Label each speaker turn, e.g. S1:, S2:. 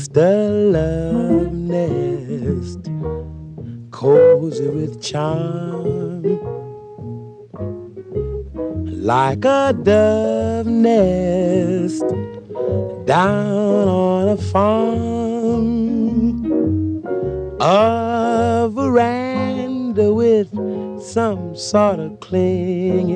S1: the love nest, cozy with charm, like a dove nest down on a farm. A veranda with some sort of clinging